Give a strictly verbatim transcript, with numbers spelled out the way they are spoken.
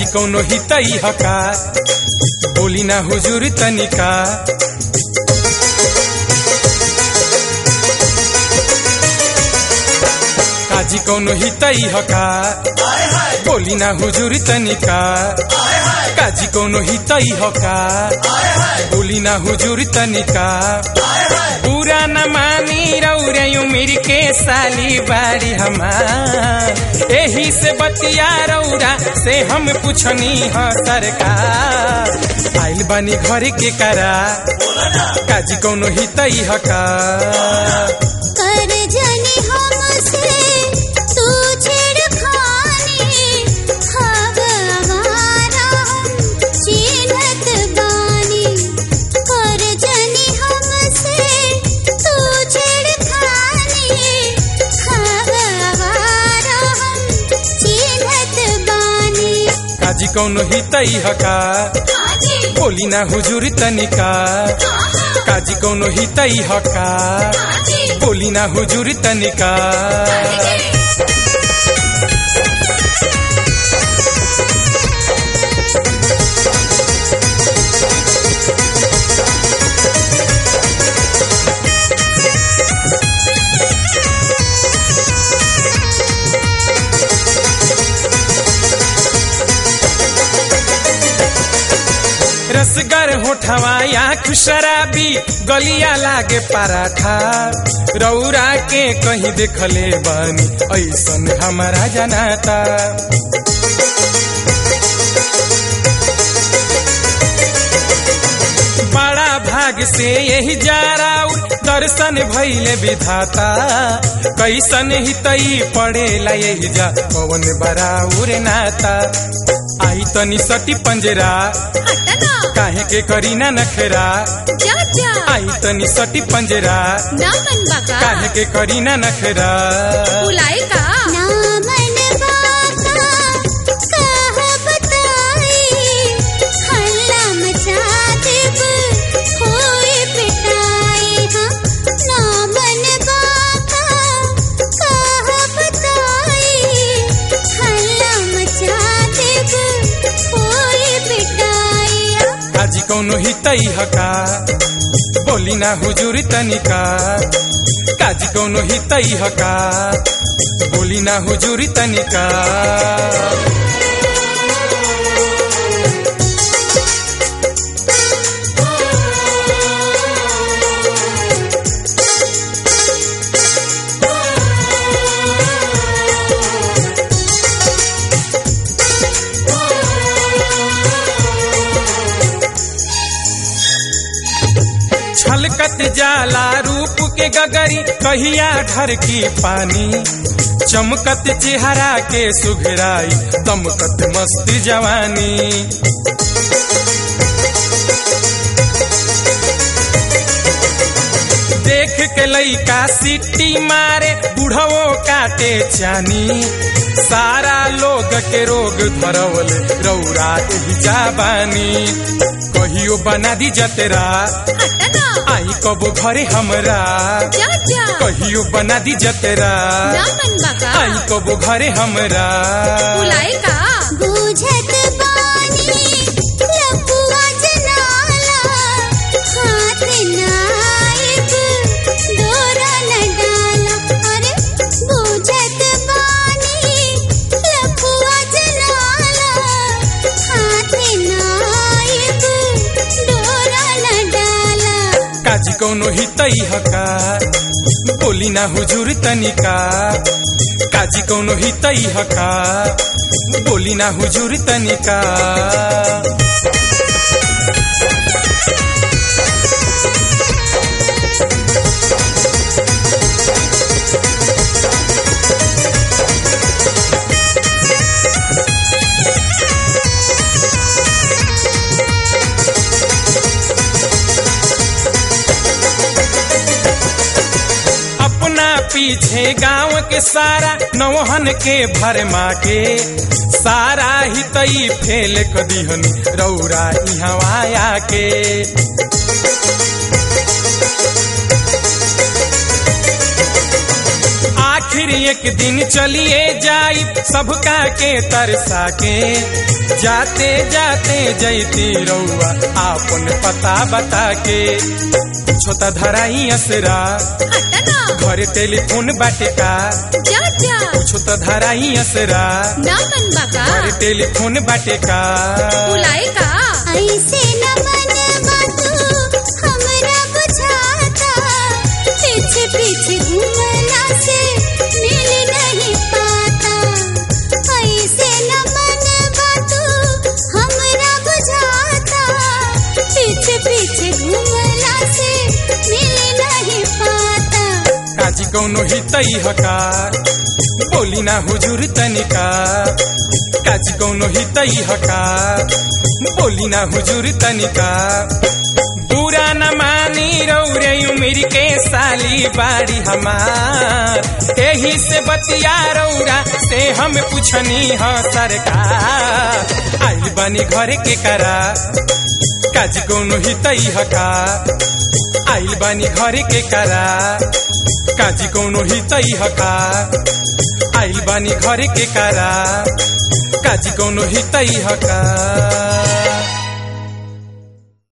कौनो हितई हका बोली ना हुजूर तनिका काजी कौनो हितई हका बोली ना हुजूर तनिका काजी कौनो हितई हका बोली ना हुजूर तनिका पूरा न मानी रौरे उमिर के साली बारी हमार एही से बतिया रौरा से हम पूछनी ह सरकार आइल बानी घर के करा काजी कौनो हितई हका कर जानी हमसे तू छेड़खानी खाब आवारा हम चिन्हत बानी कर जानी हमसे तू छेड़खानी खाब आवारा हम चिन्हत बानी काजी कौनो हितई हका बोली ना हुजूर तनिका काजी कौनो हितई हका बोली ना हुजूर तनिका रसगर होठवा आँख शराबी गलिया लागे पराठा रौरा के कहीं देखले बानी ऐसन हमारा जनाता बड़ा भाग से यही जा राउ दर्शन भइले विधाता कैसन हितई पड़ेला यही जा पवन बराउर नाता आई तनी सटी पंजरा काहे के करी ना नखरा जा जा आई तनी सटी पंजरा ना मन बाका काहे के करी ना नखरा बुलाए का ना मन बाका कहा बताई हल्ला मचा देब होए पिटाई हाँ ना मन बाका कहा बताई हल्ला मचा देब होए पिटाई काजी कौनो हितई हका बोली ना हुजूर तनिका काजी कौनो हितई हका बोली ना हुजूर तनिका छलकत जाला रूप के गगरी कहिया घर की पानी चमकत चेहरा के सुघराई दमकत मस्त जवानी देख के लइका सिट्टी मारे बुढ़वो काटे चानी सारा लोग के रोग धरवल रौरा एही जाबानी कहियो बना दी जतरा आई कबो घरे हमरा कहियो बना दी जतरा आई कबो घरे हमरा बुलाए का बुझत बानी लपुआ जनाला हाथ नाइब डोरा न डाला अरे बुझत बानी लपुआ जनाला हाथ नाइब डोरा न डाला काजी कौनो हितई हका बोली ना हुजूर तनिका काजी कौनो हितई हका बोली ना हुजूर तनिका पीछे गांव के सारा नौहन के भरमा के सारा हितई फेल कदीहनी रौरा इहवा आके आखिर फिर एक दिन चलिए जाई सबका के तरसा के जाते जाते जैती रउआ आपन पता बता के छोटा धराई असरा घरे टेलीफोन बाटे का जा जा छोटा धराई असरा ना मन बाका घरे टेलीफोन बाटे का बुलाए का ऐसे न मन बातू हमरा बुझाता पीछे पीछे घूमना से मिल नहीं पाता ऐसे न मन बातू हमरा बुझाता पीछे पीछे घूमना से मिल नहीं पाता काजी कौनो ही तई हका बोली ना हुजूर तनिका काजी कौनो ही तई हका बोली ना हुजूर तनिका बुरा न मानी रौरे उम्र के साली बाड़ी हमार एही से बतिया रौरा से हम पूछनी ह सरकार आइल बानी घर के करा काजी कौनो ही तई हका आइल बानी घर के करा काजी कौनो ही तई हका आइल बानी घर के करा काजी कौनो ही तई हका।